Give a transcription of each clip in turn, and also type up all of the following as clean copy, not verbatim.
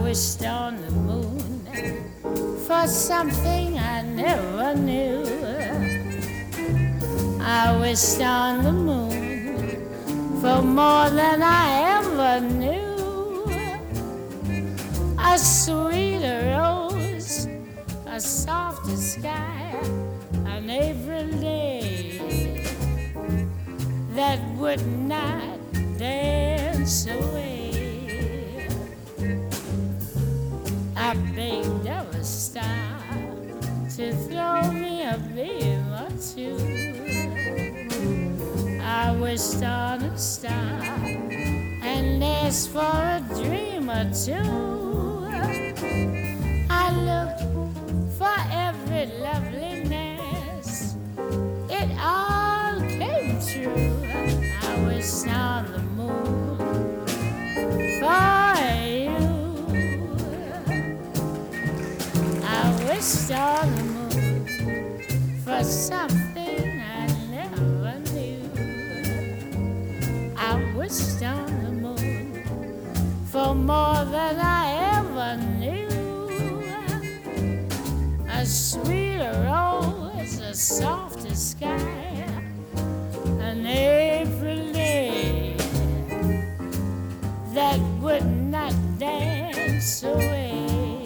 wished on the moon for something I never knew. I wished on the moon for more than I ever knew. A sweeter rose, a softer sky, an April day that would not dance away. I begged of a star to throw me a beam or two. I wished on a star and asked for a dream or two. I looked for every loveliness, it all came true. I wished on the moon for you. I wished on the moon for something I never knew. I wished on the moon for more than I ever knew. A sweeter rose, a softer sky, an April day that would not dance away.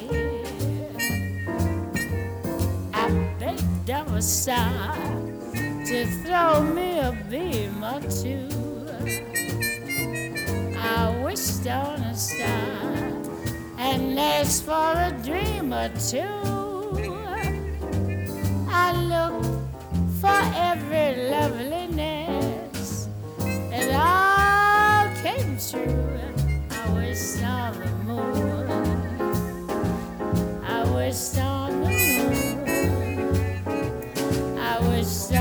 I begged of a star to throw me a beam or two. I wished on a star and asked for a dream or two. I looked for every loveliness, it all came true. I wished on the moon, I wished on the moon, I wished